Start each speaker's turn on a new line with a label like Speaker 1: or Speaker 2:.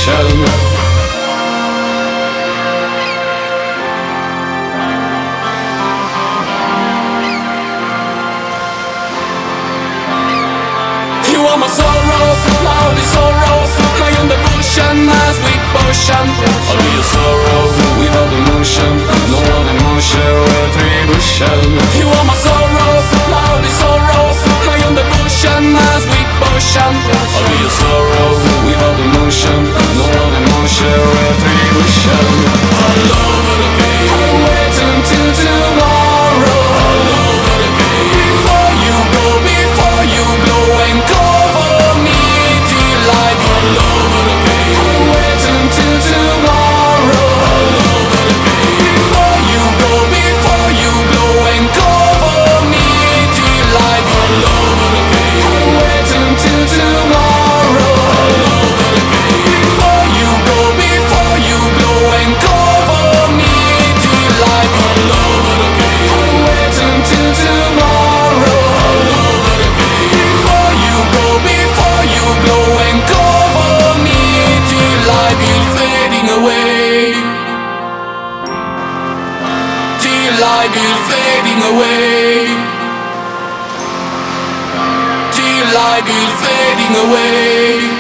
Speaker 1: buschen. You are my sorrows, my only sorrows, my underbuschen as we buschen. I'll be your sorrow without emotion, no one emotion with retribution. You are my sorrows, my only sorrows, my underbuschen as we buschen. I'll be your sorrow without emotion, no one emotion with retribution. All over the game, I'll wait until tomorrow. All over the game, before you go and cover me till I be all over the game. I'll wait until tomorrow. All over the game, before you go and cover me till I be all over the game. I'll wait until tomorrow. All over the game, before you go and cover me till I be all over the game. I'll wait until tomorrow. All over the game, before you go and cover me till I be fading away. Till I be fading away. Till I be fading away.